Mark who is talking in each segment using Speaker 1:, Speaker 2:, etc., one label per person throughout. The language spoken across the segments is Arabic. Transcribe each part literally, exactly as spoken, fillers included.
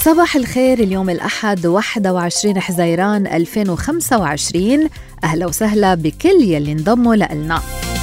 Speaker 1: صباح الخير. اليوم الأحد واحد وعشرين حزيران ألفين وخمسة وعشرين. أهلا وسهلا بكل يلي انضموا لنا.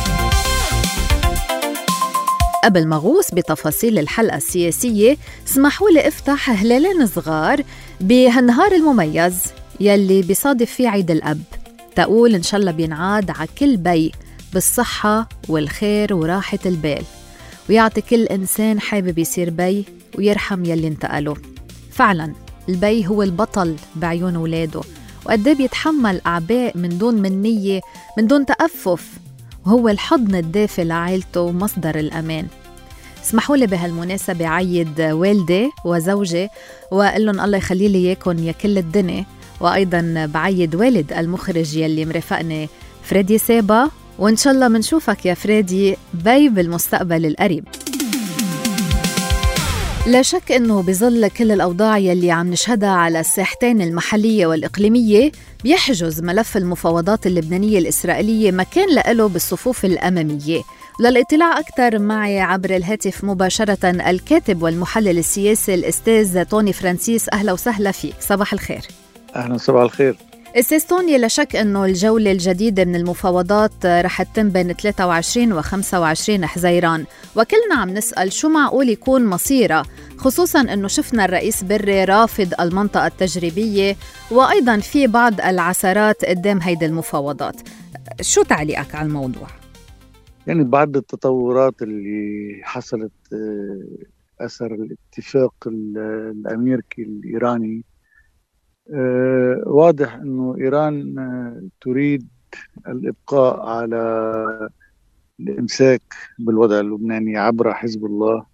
Speaker 1: قبل ما غوص بتفاصيل الحلقة السياسية، اسمحوا لي افتح هلالين صغار بهالنهار المميز يلي بيصادف فيه عيد الأب، تقول إن شاء الله بينعاد على كل بي بالصحة والخير وراحة البال، ويعطي كل إنسان حابب يصير بي ويرحم يلي انتقلوا. فعلا البي هو البطل بعيون ولاده، وقديه بيتحمل أعباء من دون منية من دون تأفف، وهو الحضن الدافئ لعائلته ومصدر الأمان. اسمحوا لي بهالمناسبة عيد والدي وزوجي وقال لهم الله يخلي لي إياكم يا كل الدنيا، وأيضا بعيد والد المخرج يلي مرافقني فريدي سابا، وإن شاء الله منشوفك يا فريدي بي بالمستقبل القريب. لا شك أنه بظل كل الأوضاع يلي عم نشهدها على الساحتين المحلية والإقليمية بيحجز ملف المفاوضات اللبنانية الإسرائيلية مكان لأله بالصفوف الأمامية. للاطلاع أكثر معي عبر الهاتف مباشرة الكاتب والمحلل السياسي الأستاذ توني فرانسيس. أهلا وسهلا فيك، صباح الخير.
Speaker 2: أهلا، صباح الخير.
Speaker 1: أستاذ توني، لا شك أنه الجولة الجديدة من المفاوضات رح تتم بين ثلاثة وعشرين وخمسة وعشرين حزيران، وكلنا عم نسأل شو معقول يكون مصيرها، خصوصاً أنه شفنا الرئيس بري رافض المنطقة التجريبية، وأيضاً في بعض العثرات قدام هيدي المفاوضات. شو تعليقك على الموضوع؟
Speaker 2: يعني بعد التطورات اللي حصلت أثر الاتفاق الأمريكي الإيراني، أه واضح أنه إيران أه تريد الإبقاء على الإمساك بالوضع اللبناني عبر حزب الله،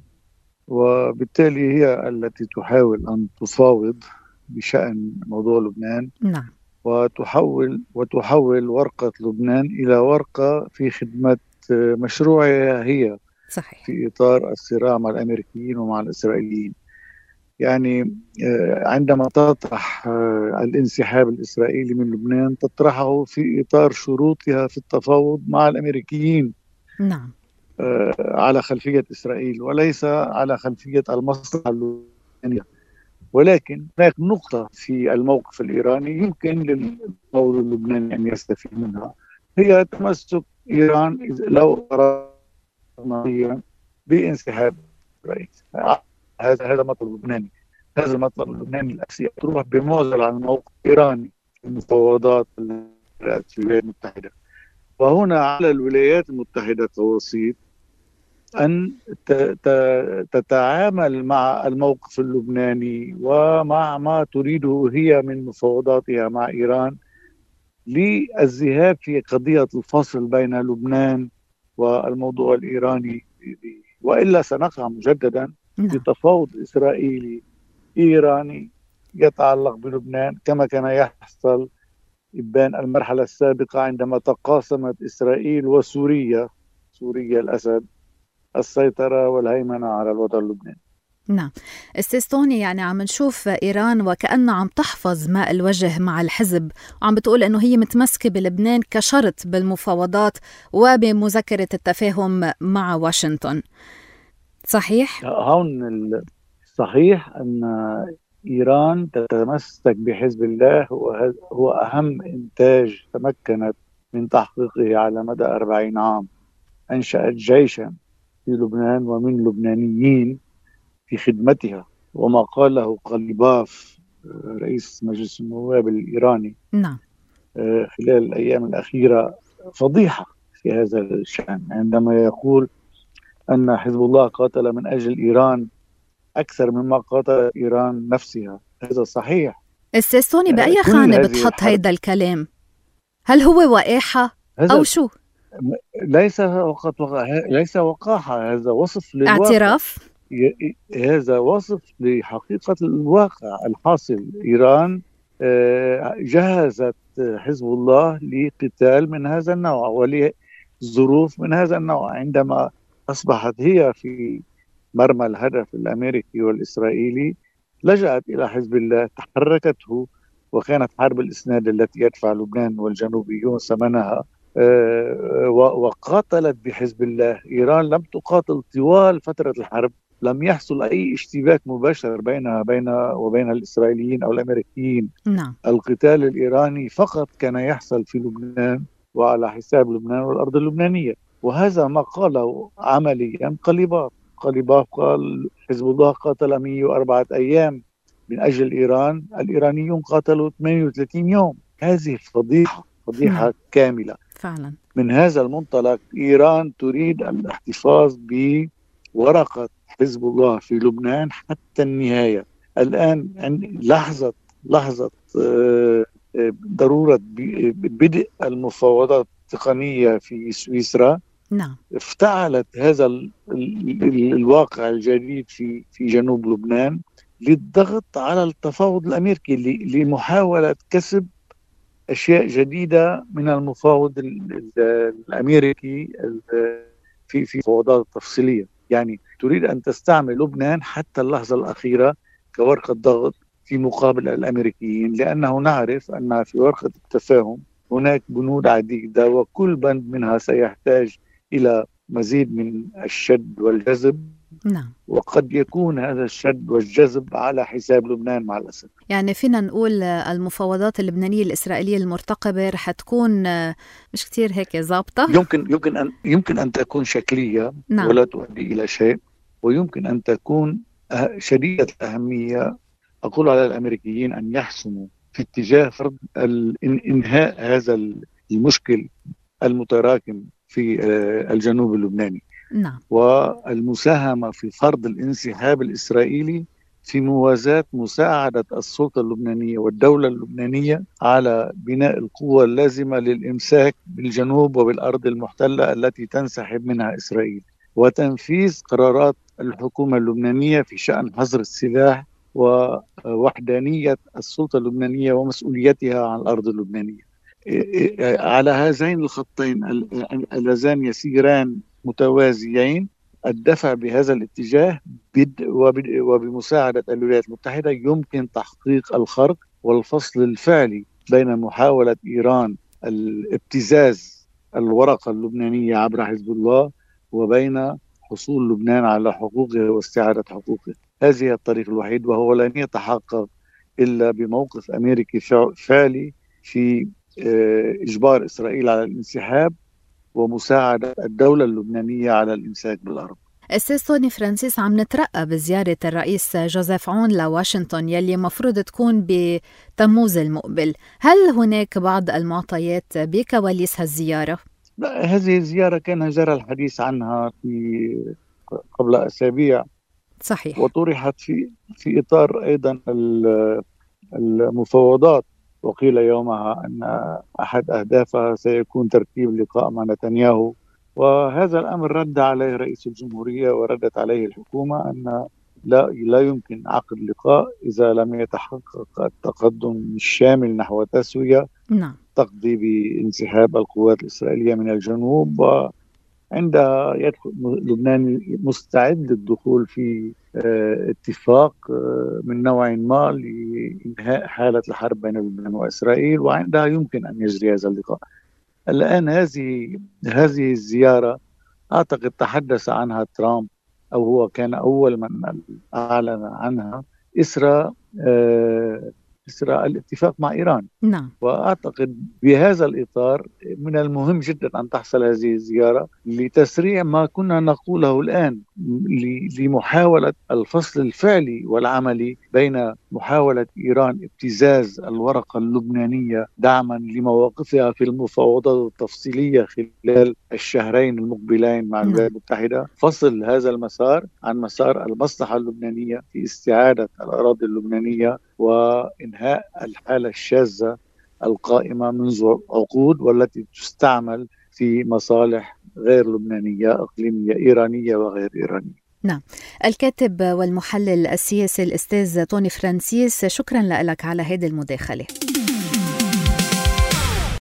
Speaker 2: وبالتالي هي التي تحاول أن تفاوض بشأن موضوع لبنان.
Speaker 1: نعم.
Speaker 2: وتحول وتحول ورقة لبنان إلى ورقة في خدمة مشروعها هي.
Speaker 1: صحيح.
Speaker 2: في إطار الصراع مع الأمريكيين ومع الإسرائيليين. يعني عندما تطرح الانسحاب الإسرائيلي من لبنان تطرحه في إطار شروطها في التفاوض مع الأمريكيين.
Speaker 1: نعم.
Speaker 2: على خلفية إسرائيل وليس على خلفية المصلحة اللبنانية. ولكن هناك نقطة في الموقف الإيراني يمكن للموضوع اللبناني أن يستفيد منها، هي تمسك إيران لو أراد بانسحاب إسرائيل. هذا هذا مطلب لبناني، هذا المطلب اللبناني الأساسي تروح بمعزل عن الموقف الإيراني في المفاوضات الولايات المتحدة. وهنا على الولايات المتحدة كوسيط أن تتعامل مع الموقف اللبناني ومع ما تريده هي من مفاوضاتها مع إيران للذهاب في قضية الفصل بين لبنان والموضوع الإيراني، وإلا سنقع مجددا في تفاوض إسرائيلي إيراني يتعلق بلبنان كما كان يحصل إبان المرحلة السابقة عندما تقاسمت إسرائيل وسوريا سوريا الأسد السيطرة والهيمنة على الوضع اللبناني.
Speaker 1: نعم أستاذ توني، يعني عم نشوف إيران وكأنها عم تحفظ ماء الوجه مع الحزب، وعم بتقول أنه هي متمسكة بلبنان كشرط بالمفاوضات وبمذكرة التفاهم مع واشنطن، صحيح؟
Speaker 2: هون صحيح أن إيران تتمسك بحزب الله، هو أهم إنتاج تمكنت من تحقيقه على مدى أربعين عام. أنشأت جيشا في لبنان ومن لبنانيين في خدمتها، وما قاله قليباف رئيس مجلس النواب الإيراني
Speaker 1: نعم
Speaker 2: خلال الأيام الأخيرة فضيحة في هذا الشأن، عندما يقول أن حزب الله قاتل من أجل إيران أكثر مما قاتل إيران نفسها. هذا صحيح.
Speaker 1: أستاذ توني، بأي خانة بتحط هيدا الكلام؟ هل هو وقاحة أو شو؟
Speaker 2: ليس وقت وقع... ليس وقاحة، هذا وصف للواقع.
Speaker 1: اعتراف.
Speaker 2: ي... هذا وصف لحقيقة الواقع الحاصل. إيران جهزت حزب الله لقتال من هذا النوع ولظروف من هذا النوع. عندما أصبحت هي في مرمى الهدف الأمريكي والإسرائيلي لجأت إلى حزب الله، تحركته، وكانت حرب الإسناد التي يدفع لبنان والجنوبيون ثمنها، وقاتلت بحزب الله. إيران لم تقاتل طوال فترة الحرب، لم يحصل أي اشتباك مباشر بين بين وبين الإسرائيليين أو الأمريكيين.
Speaker 1: نعم.
Speaker 2: القتال الإيراني فقط كان يحصل في لبنان وعلى حساب لبنان والأرض اللبنانية، وهذا ما قاله عمليا قليباف. قليباف قال حزب الله قاتل مئة وأربعة أيام من أجل إيران، الإيرانيون قاتلوا ثمانية وثلاثين يوم. هذه فضيحة فضيحة
Speaker 1: نعم.
Speaker 2: كاملة
Speaker 1: فعلا.
Speaker 2: من هذا المنطلق إيران تريد الاحتفاظ بورقة حزب الله في لبنان حتى النهاية. الآن لحظة لحظة ضرورة بدء المفاوضات التقنية في سويسرا.
Speaker 1: نعم.
Speaker 2: افتعلت هذا ال ال الواقع الجديد في في جنوب لبنان للضغط على التفاوض الأمريكي لمحاولة كسب أشياء جديدة من المفاوض الأمريكي في في مفاوضات تفصيلية. يعني تريد أن تستعمل لبنان حتى اللحظة الأخيرة كورقة ضغط في مقابل الأمريكيين، لأنه نعرف أن في ورقة التفاهم هناك بنود عديدة، وكل بند منها سيحتاج إلى مزيد من الشد والجذب.
Speaker 1: نعم.
Speaker 2: وقد يكون هذا الشد والجذب على حساب لبنان مع الأسف.
Speaker 1: يعني فينا نقول المفاوضات اللبنانية الإسرائيلية المرتقبة رح تكون مش كتير هيك ضابطة.
Speaker 2: يمكن يمكن أن يمكن أن تكون شكلية. نعم. ولا تؤدي إلى شيء، ويمكن أن تكون شديدة الأهمية. أقول على الأمريكيين أن يحسموا في اتجاه فرض إنهاء هذا المشكل المتراكم في الجنوب اللبناني.
Speaker 1: نعم.
Speaker 2: والمساهمة في فرض الانسحاب الإسرائيلي في موازاة مساعدة السلطة اللبنانية والدولة اللبنانية على بناء القوة اللازمة للإمساك بالجنوب وبالأرض المحتلة التي تنسحب منها إسرائيل، وتنفيذ قرارات الحكومة اللبنانية في شأن حظر السلاح ووحدانية السلطة اللبنانية ومسؤوليتها عن الأرض اللبنانية. على هذين الخطين اللذان يسيران متوازيين، الدفع بهذا الاتجاه وبمساعدة الولايات المتحدة يمكن تحقيق الخرق والفصل الفعلي بين محاولة إيران الابتزاز الورقة اللبنانية عبر حزب الله وبين حصول لبنان على حقوقه واستعادة حقوقه. هذه الطريق الوحيد، وهو لن يتحقق إلا بموقف أمريكي فعلي في إجبار إسرائيل على الانسحاب ومساعدة الدولة اللبنانية على الإمساك بالأرض.
Speaker 1: أستاذ توني فرانسيس، عم نترقب بزيارة الرئيس جوزيف عون لواشنطن يلي مفروض تكون بتموز المقبل. هل هناك بعض المعطيات بكواليس هالزيارة؟
Speaker 2: لا، هذه الزيارة كان جرى الحديث عنها في قبل أسابيع.
Speaker 1: صحيح.
Speaker 2: وطرحت في في إطار أيضا المفاوضات، وقيل يومها أن أحد أهدافها سيكون ترتيب لقاء مع نتنياهو. وهذا الأمر رد عليه رئيس الجمهورية وردت عليه الحكومة أن لا لا يمكن عقد لقاء إذا لم يتحقق التقدم الشامل نحو تسوية
Speaker 1: نعم.
Speaker 2: تقضي بانسحاب القوات الإسرائيلية من الجنوب، وعندها يدخل لبنان مستعد للدخول في اتفاق من نوع ما لإنهاء حالة الحرب بين لبنان وإسرائيل، وعندها يمكن أن يجري هذا اللقاء. الآن هذه هذه الزيارة أعتقد تحدث عنها ترامب، أو هو كان أول من أعلن عنها إسرى إسرى الاتفاق مع إيران.
Speaker 1: نعم.
Speaker 2: وأعتقد بهذا الإطار من المهم جدا أن تحصل هذه الزيارة لتسريع ما كنا نقوله الآن، لمحاولة الفصل الفعلي والعملي بين محاولة إيران ابتزاز الورقة اللبنانية دعما لمواقفها في المفاوضات التفصيلية خلال الشهرين المقبلين مع الولايات المتحدة، فصل هذا المسار عن مسار المصلحة اللبنانية في استعادة الأراضي اللبنانية وإنهاء الحالة الشاذة القائمة منذ عقود والتي تستعمل في مصالح غير لبنانية، إقليمية، إيرانية وغير إيرانية.
Speaker 1: نعم. الكاتب والمحلل السياسي الأستاذ توني فرانسيس، شكرا لك على هذه المداخلة.